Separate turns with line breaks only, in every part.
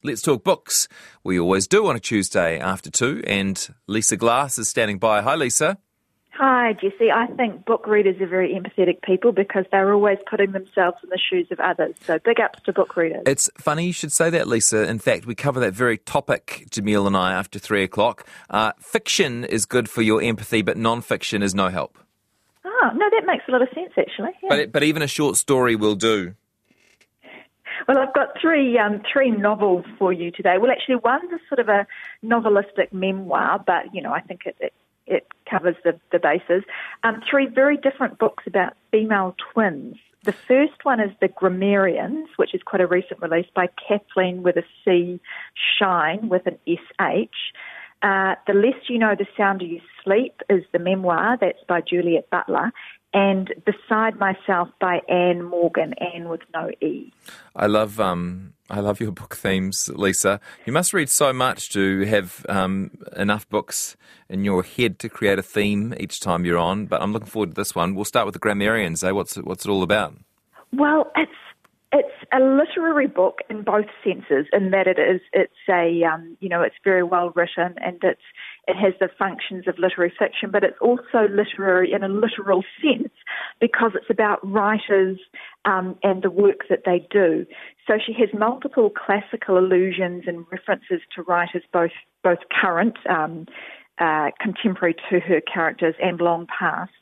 Let's Talk Books. We always do on a Tuesday after 2, and Lisa Glass is standing by. Hi, Lisa.
Hi, Jesse. I think book readers are very empathetic people because they're always putting themselves in the shoes of others. So big ups to book readers.
It's funny you should say that, Lisa. In fact, we cover that very topic, Jamil and I, after 3 o'clock. Fiction is good for your empathy, but non-fiction is no help.
Oh, no, that makes a lot of sense, actually. Yeah.
But even a short story will do.
Well, I've got three novels for you today. Well, actually, one's a sort of a novelistic memoir, but, I think it covers the bases. Three very different books about female twins. The first one is The Grammarians, which is quite a recent release by Kathleen with a C, Shine with an SH. The Less You Know, The Sounder You Sleep is the memoir. That's by Juliet Butler. And Beside Myself by Anne Morgan, Anne with no E.
I love your book themes, Lisa. You must read so much to have enough books in your head to create a theme each time you're on. But I'm looking forward to this one. We'll start with The Grammarians. What's it all about?
Well, it's a literary book in both senses, in that it's very well written and it has the functions of literary fiction, but it's also literary in a literal sense because it's about writers and the work that they do. So she has multiple classical allusions and references to writers, both current, contemporary to her characters, and long past.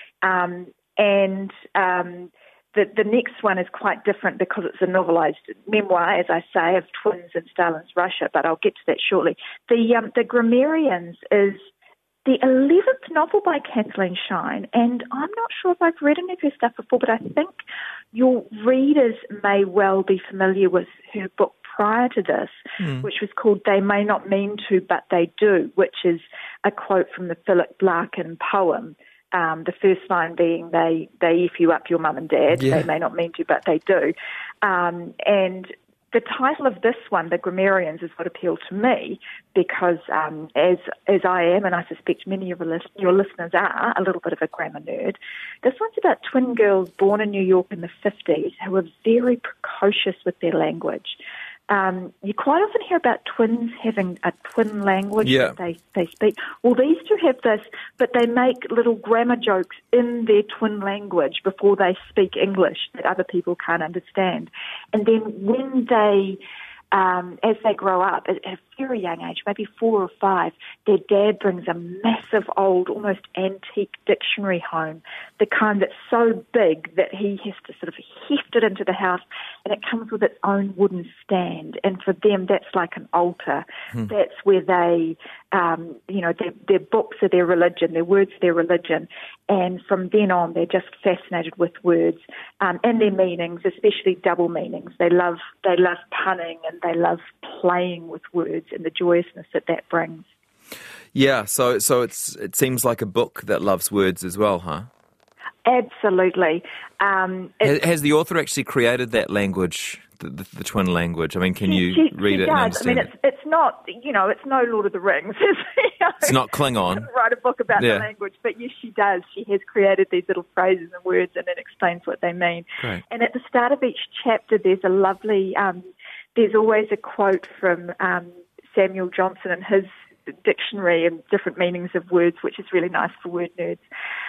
The next one is quite different because it's a novelised memoir, as I say, of twins in Stalin's Russia, but I'll get to that shortly. The Grammarians is the 11th novel by Kathleen Shine, and I'm not sure if I've read any of her stuff before, but I think your readers may well be familiar with her book prior to this, which was called They May Not Mean To, But They Do, which is a quote from the Philip Larkin poem. The first line being, they F you up, your mum and dad. Yeah. They may not mean to, but they do. And the title of this one, The Grammarians, is what appealed to me because as I am, and I suspect many of your listeners are, a little bit of a grammar nerd, this one's about twin girls born in New York in the 50s who are very precocious with their language. You quite often hear about twins having a twin language that they speak. Well, these two have this, but they make little grammar jokes in their twin language before they speak English that other people can't understand. And then when they, as they grow up, at a very young age, maybe 4 or 5, their dad brings a massive old, almost antique dictionary home, the kind that's so big that he has to sort of heft it into the house, and it comes with its own wooden stand. And for them, that's like an altar. That's where they, their books are their religion, their words are their religion. And from then on, they're just fascinated with words and their meanings, especially double meanings. They love punning and they love playing with words and the joyousness that brings.
Yeah, so it seems like a book that loves words as well, huh?
Absolutely.
Has the author actually created that language, the twin language? I mean, can you read it and understand it?
It's not, it's no Lord of the Rings.
It's not Klingon.
She doesn't write a book about the language, but yes, she does. She has created these little phrases and words, and it explains what they mean.
Great.
And at the start of each chapter, there's a lovely, there's always a quote from Samuel Johnson and his dictionary and different meanings of words, which is really nice for word nerds.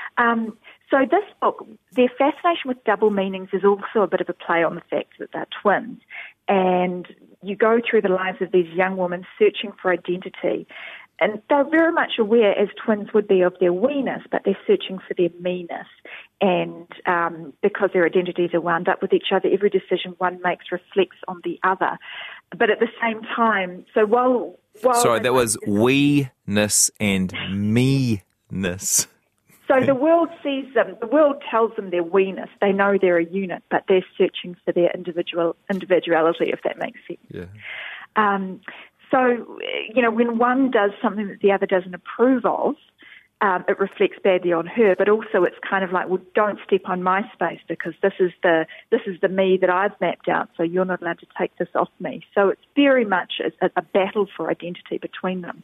So this book, their fascination with double meanings is also a bit of a play on the fact that they're twins. And you go through the lives of these young women searching for identity. And they're very much aware, as twins would be, of their weeness, but they're searching for their meanness. And because their identities are wound up with each other, every decision one makes reflects on the other. But at the same time, so while
sorry, that was weeness and me-ness.
So the world sees them, the world tells them they're weeness. They know they're a unit, but they're searching for their individuality, if that makes sense.
Yeah.
So, when one does something that the other doesn't approve of, it reflects badly on her, but also it's kind of like, well, don't step on my space because this is the me that I've mapped out, so you're not allowed to take this off me. So it's very much a battle for identity between them.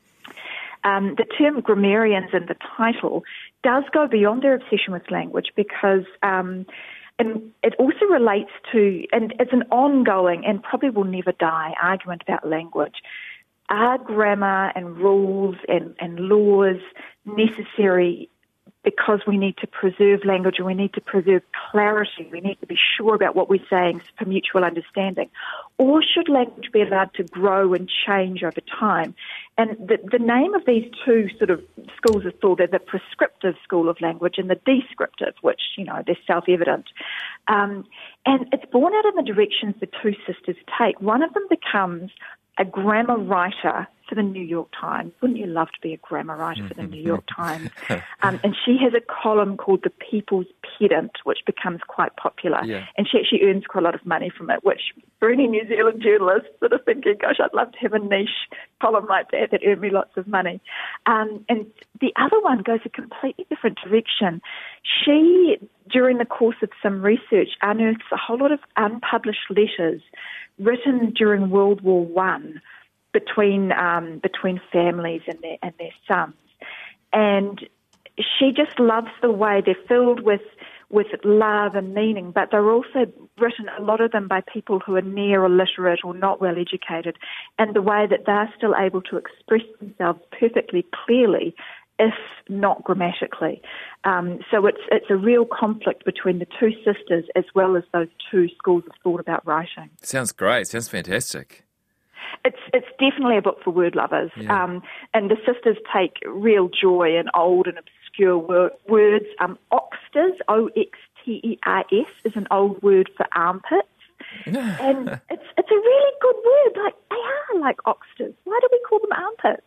The term grammarians in the title does go beyond their obsession with language because and it also relates to, and it's an ongoing and probably will never die argument about language. Are grammar and rules and laws necessary because we need to preserve language and we need to preserve clarity? We need to be sure about what we're saying for mutual understanding. Or should language be allowed to grow and change over time? And the name of these two sort of schools of thought are the prescriptive school of language and the descriptive, which, they're self-evident. And it's born out of the directions the two sisters take. One of them becomes a grammar writer for the New York Times. Wouldn't you love to be a grammar writer for the New York Times? And she has a column called The People's Pedant, which becomes quite popular. Yeah. And she actually earns quite a lot of money from it, which for any New Zealand journalist sort of thinking, gosh, I'd love to have a niche column like that earned me lots of money. And the other one goes a completely different direction. She, during the course of some research, unearths a whole lot of unpublished letters written during World War One between families and their sons, and she just loves the way they're filled with love and meaning, but they're also written, a lot of them, by people who are near illiterate or not well educated, and the way that they're still able to express themselves perfectly clearly, if not grammatically. So it's a real conflict between the two sisters as well as those two schools of thought about writing.
Sounds great. Sounds fantastic.
It's definitely a book for word lovers. Yeah. And the sisters take real joy in old and obscure words. Oxters, O-X-T-E-R-S, is an old word for armpits. And it's a really good word. Like, they are like oxters. Why do we call them armpits?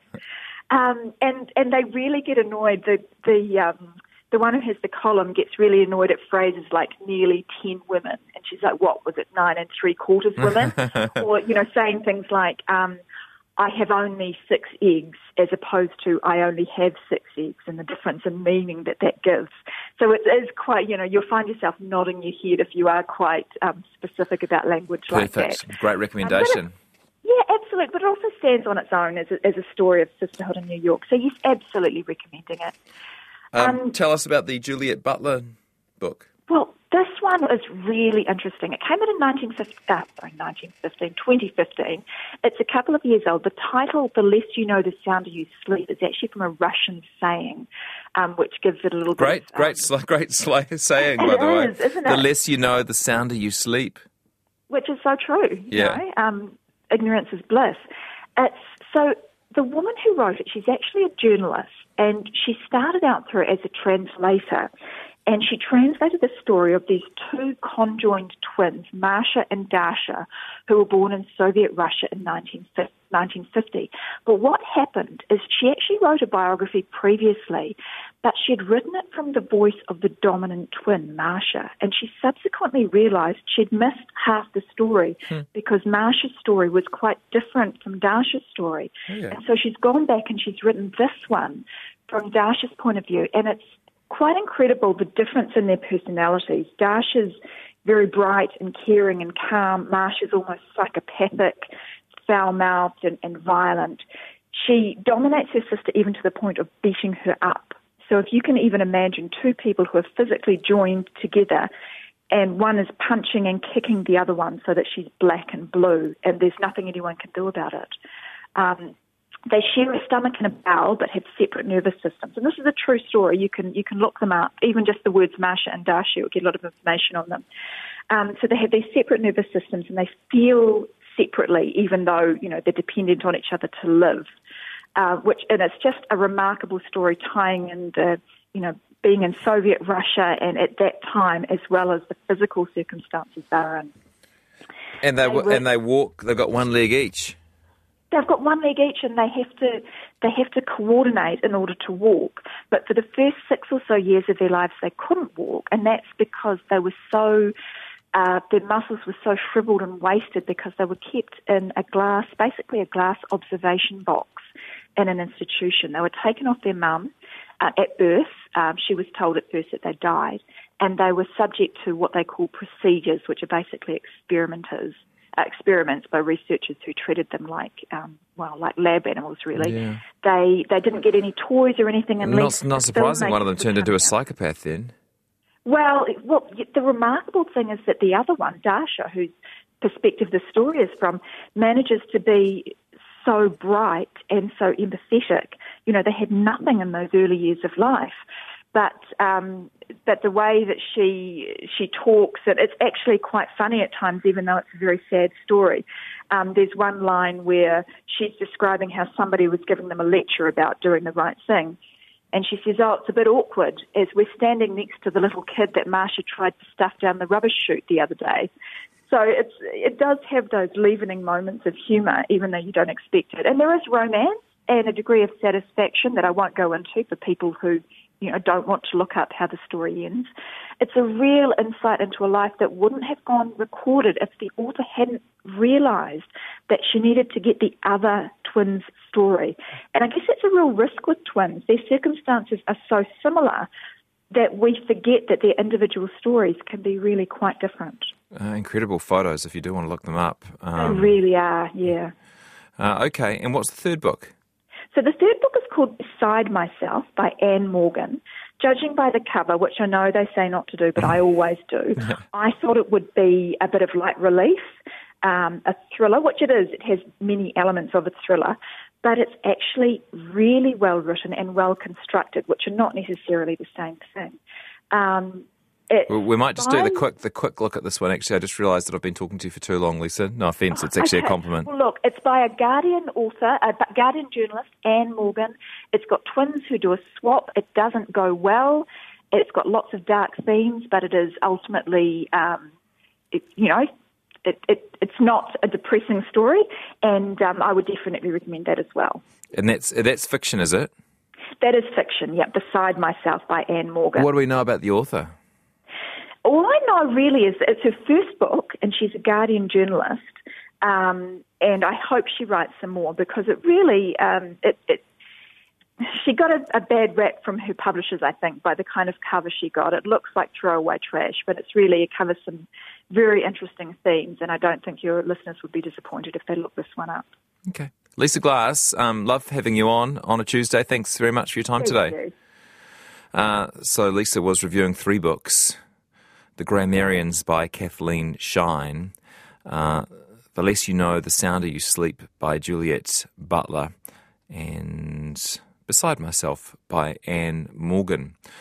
And they really get annoyed. The one who has the column gets really annoyed at phrases like nearly 10 women. And she's like, what was it, 9 3/4 women? Or, saying things like, I have only 6 eggs as opposed to I only have 6 eggs, and the difference in meaning that gives. So it is quite, you'll find yourself nodding your head if you are quite specific about language. Perfect. Like that.
Great recommendation.
Yeah, absolutely. But it also stands on its own as a story of sisterhood in New York. So yes, absolutely recommending it.
Tell us about the Juliet Butler book.
Well, this one is really interesting. It came out in 2015. It's a couple of years old. The title, The Less You Know, the Sounder You Sleep, is actually from a Russian saying, which gives it a little bit of... Great
saying, by the way.
Isn't it?
The less you know, the sounder you sleep.
Which is so true.
Yeah.
Ignorance is bliss. So the woman who wrote it, she's actually a journalist, and she started out through as a translator, and she translated the story of these two conjoined twins, Masha and Dasha, who were born in Soviet Russia in 1950. But what happened is she actually wrote a biography previously, but she'd written it from the voice of the dominant twin, Masha, and she subsequently realized she'd missed half the story because Masha's story was quite different from Dasha's story. Oh, yeah. And so she's gone back and she's written this one from Dasha's point of view, and it's quite incredible, the difference in their personalities. Dasha's very bright and caring and calm. Masha's almost psychopathic, foul-mouthed and violent. She dominates her sister even to the point of beating her up. So if you can even imagine two people who are physically joined together, and one is punching and kicking the other one so that she's black and blue, and there's nothing anyone can do about it. They share a stomach and a bowel, but have separate nervous systems. And this is a true story. You can look them up. Even just the words Masha and Dasha, you'll get a lot of information on them. So they have these separate nervous systems, and they feel separately, even though they're dependent on each other to live. And it's just a remarkable story, tying in the being in Soviet Russia and at that time, as well as the physical circumstances they're in.
And they walk. They've got one leg each.
They've got one leg each, and they have to coordinate in order to walk. But for the first 6 or so years of their lives, they couldn't walk, and that's because they were so their muscles were so shriveled and wasted because they were kept in basically a glass observation box in an institution. They were taken off their mum at birth. She was told at first that they died, and they were subject to what they call procedures, which are basically experiments by researchers who treated them like lab animals, really.
Yeah.
They didn't get any toys or anything unless...
Not surprising one of them turned into a psychopath then.
Well, the remarkable thing is that the other one, Dasha, whose perspective the story is from, manages to be so bright and so empathetic. You know, they had nothing in those early years of life, but the way that she talks, it's actually quite funny at times, even though it's a very sad story. There's one line where she's describing how somebody was giving them a lecture about doing the right thing. And she says, it's a bit awkward as we're standing next to the little kid that Marcia tried to stuff down the rubbish chute the other day. So it does have those leavening moments of humour, even though you don't expect it. And there is romance and a degree of satisfaction that I won't go into for people who, don't want to look up how the story ends. It's a real insight into a life that wouldn't have gone recorded if the author hadn't realised that she needed to get the other twins' story. And I guess it's a real risk with twins. Their circumstances are so similar that we forget that their individual stories can be really quite different.
Incredible photos if you do want to look them up.
They really are, yeah.
Okay, and what's the third book?
So the third book is called Beside Myself by Anne Morgan. Judging by the cover, which I know they say not to do, but I always do, I thought it would be a bit of light relief, a thriller, which it is. It has many elements of a thriller, but it's actually really well written and well constructed, which are not necessarily the same thing.
We might just do the quick look at this one. Actually, I just realised that I've been talking to you for too long, Lisa. No offence, it's actually a compliment.
Well, look, it's by a Guardian author, a Guardian journalist, Anne Morgan. It's got twins who do a swap. It doesn't go well. It's got lots of dark themes, but it is ultimately, it's not a depressing story, and I would definitely recommend that as well.
And that's fiction, is it?
That is fiction, yeah. Beside Myself by Anne Morgan.
What do we know about the author?
All I know really is that it's her first book, and she's a Guardian journalist, and I hope she writes some more because it really, she got a bad rap from her publishers, I think, by the kind of cover she got. It looks like throwaway trash, but it covers some very interesting themes, and I don't think your listeners would be disappointed if they look this one up.
Okay. Lisa Glass, love having you on a Tuesday. Thanks very much for your time today. So Lisa was reviewing 3 books. The Grammarians by Kathleen Shine, The Less You Know, The Sounder You Sleep by Juliet Butler, and Beside Myself by Anne Morgan.